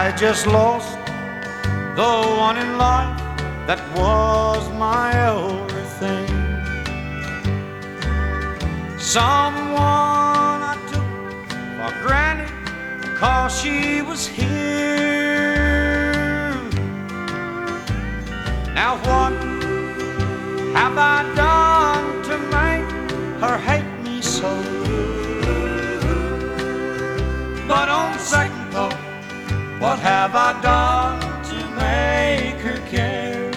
I just lost the one in life that was my everything. Someone I took for granted 'cause she was here. Now what have I done to make her hate me so? But on second thought, what have I done to make her care?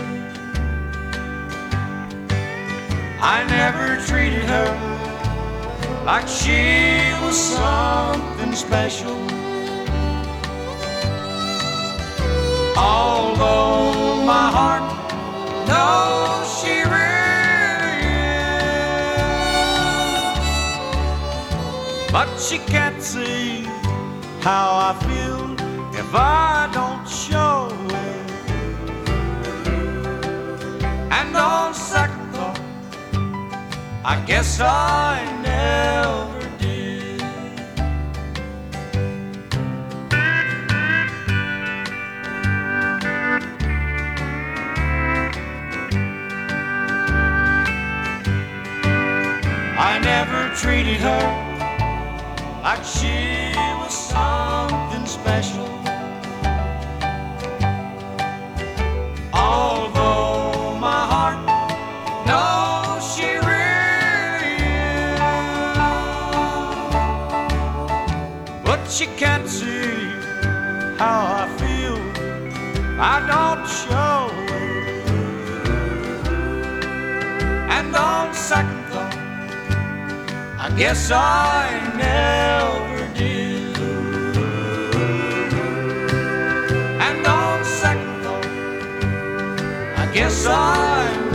I never treated her like she was something special. Although my heart knows she really is, but she can't see how I feel if I don't show it. And on second thought, I guess I never did. I never treated her like she was something special. Although my heart knows she really is, but she can't see how I feel. I don't show it. And on second thought, I guess I never did. And on second thought, I guess I